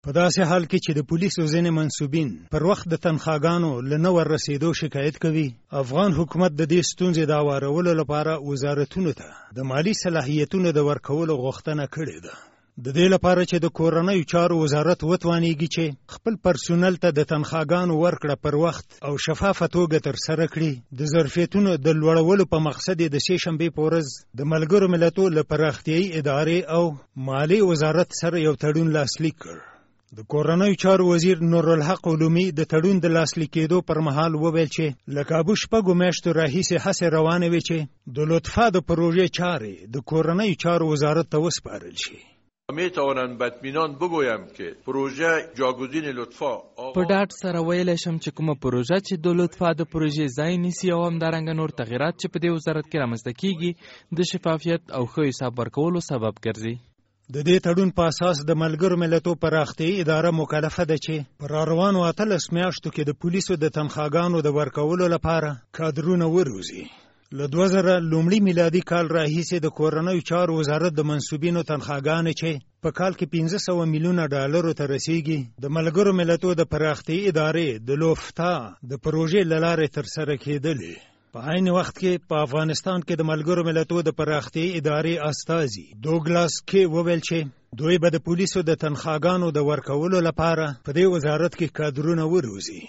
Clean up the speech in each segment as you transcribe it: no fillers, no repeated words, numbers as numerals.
په داسې حال کې چې د پولیسو ځینې منصوبین پر وخت د تنخواګانو له نه وررسېدو شکایت کوي، افغان حکومت د دې ستونزې د هوارولو لپاره وزارتونو ته د مالی صلاحیتونو د ورکولو غوښتنه کړې ده. د دې لپاره چې د کورنیو چارو وزارت وتوانیږي چې خپل پرسونل ته د تنخواګانو ورکړه پر وخت او شفافه توګه ترسره کړي، د ظرفیتونو د لوړولو په مقصد د سې شنبې په ورځ د ملګرو ملتونو له پراختیایي ادارې او مالی وزارت سره یو تړون لاسلیک کړ. د کورنیو چارو وزیر نورالحق علومي د تړون د لاسلیک کېدو پر مهال وویل چې له کابو شپږو میاشتو راهیسې هڅې روانې وې چې د لطفا د پروژې چارې د کورنیو چارو وزارت ته وسپارل شي. میتوانم به اطمینان بگویم که پروژه جاگزین لطفا په ډاډ سره ویلی شم چې کومه پروژه چې د لطفا د پروژې ځای نیسي او همدارنګه نور تغیرات چې په دې وزارت کې رامنځته کیږي د شفافیت او ښه حساب ورکولو سبب ګرځي. د دې تړون په اساس د ملګرو ملتونو پراختیایي اداره مکلفه ده چې پر روانو 18 میاشتو کې د پولیسو د تنخواګانو د ورکولو لپاره کادرونه وروزي. له 2000 لومړي میلادي کال راهیسې د کورنیو چارو وزارت د منصوبینو تنخواګانې چې په کال کې 500 میلیونه ډالرو ته رسیږي، د ملګرو ملتونو د پراختیایي ادارې د لوفتا د پروژې له لارې ترسره کېدلې. په عین وخت کې په افغانستان کې د ملګرو ملتونو د پراختیایي ادارې استازي دوګلاس کې وویل چې دوی به د پولیسو د تنخواګانو د ورکولو لپاره په دې وزارت کې کادرونه وروزي.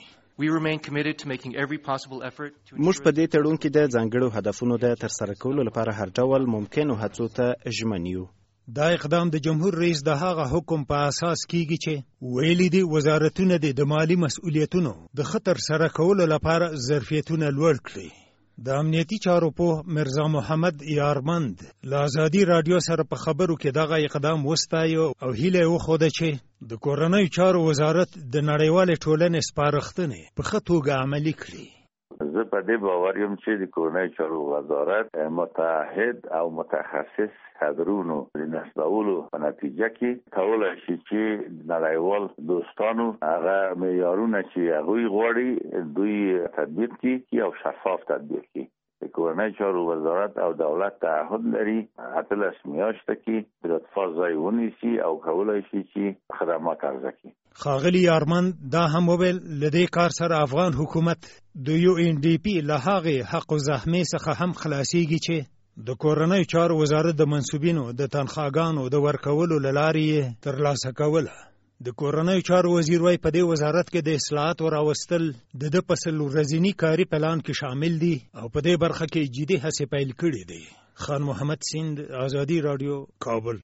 موږ په دې تړون کې د ځانګړو هدفونو د ترسره کولو لپاره هر ډول ممکنو هڅو ته ژمن یو. دا اقدام د جمهور رئیس د هغه حکم په اساس کیږي چې ویلي دي وزارتونه د مالی مسؤلیتونو د خطر سره کولو لپاره ظرفیتونه لوړ کړي. د امنیتي چارو په مرزا محمد یارمند له آزادي رادیو سره په خبرو کې دغه اقدام وستایو او هیله وښوده چې د کورنیو چارو وزارت د نړیوالې ټولنې سپارښتنې په ښه توګه عملي کړي. زه په دې باور یم چې د کورنیو چارو وزارت متعهد او متخصص کادرونو د نسبولو په نتیجه کې کولای شي چې نړیوال دوستانو هغه معیارونه چې هغوی غواړي دوی تطبیق کړي او شفاف تطبیق کړي. د کورنیو چارو وزارت او دولت تعهد لري 18 میاشتې کې د لطفا ځای ونیسي او کولای شي چې خدمات عرضه کړي. ښاغلي یارمند دا هم وویل له دې کار سره افغان حکومت د UNDP له هغې حق الزحمې څخه هم خلاصیږي چې د کورنیو چارو وزارت د منصوبینو د تنخواګانو د ورکولو له لارې یې ترلاسه کوله. د کورنیو چارو وزیر وايي په دې وزارت کې د اصلاحاتو راوستل د ده په 100 ورځني کاري پلان کې شامل دي او په دې برخه کې جدي هڅې پیل کړي دي. خان محمد سیند، آزادي رادیو، کابل.